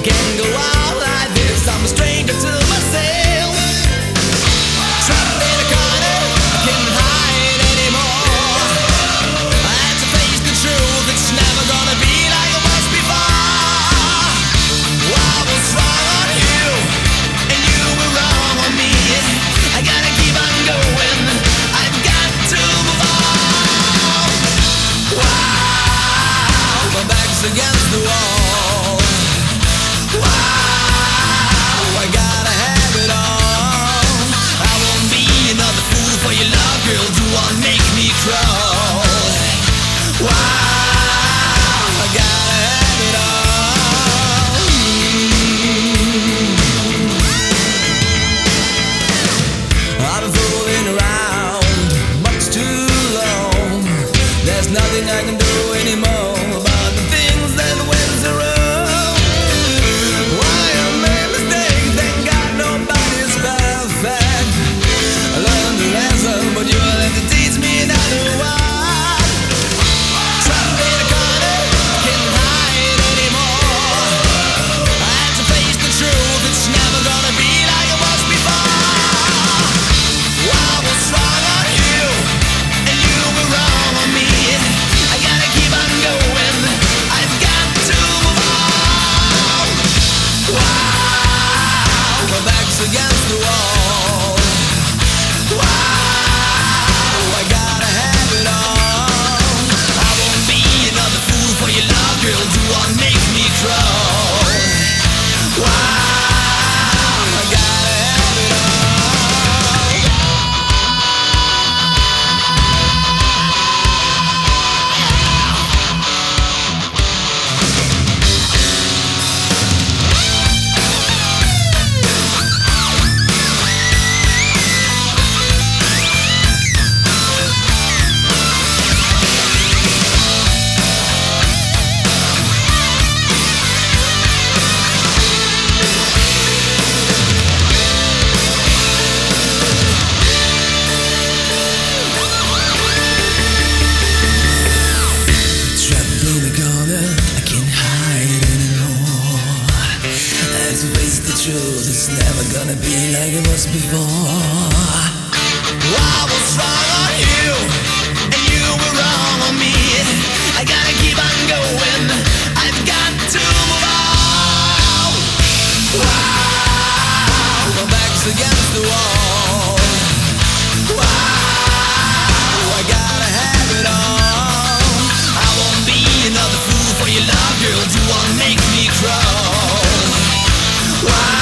can't go on like this. I'm a stranger to myself. Trapped in a corner, I can't hide anymore. I had to face the truth. It's never gonna be like it was before. I was wrong on you, and you were wrong on me. I gotta keep on going. I've got to move on. Wow, my back's against the wall. Wow, I gotta have it all. I won't be another fool for your love, girl. Do one make me crawl. Wow, I gotta have it all. I've been fooling around much too long. There's nothing I can do anymore about the things that went wrong. Why I made mistakes, thank God nobody's perfect. I learned the lesson, but you will have to teach me another one. Trapped in a corner, I can't hide anymore. I had to face the truth, it's never gonna be like it was before. I was wrong on you, and you were wrong on me. I gotta keep on going. I've got to move on. Wow, my back's against the wall. Wow, I gotta have it all. I won't be another fool for your love, girl. Do one make me crawl. Wow, I gotta have it all. Trapped in a corner, I can't hide anymore. I had to face the truth, it's never gonna be like it was before. I was wrong on you, and you were wrong on me. I gotta keep on going. I've got to move on. Wow, my back's against the wall. Wow, I gotta have it all. I won't be another fool for your love, girl. Do one make me crawl. Wow.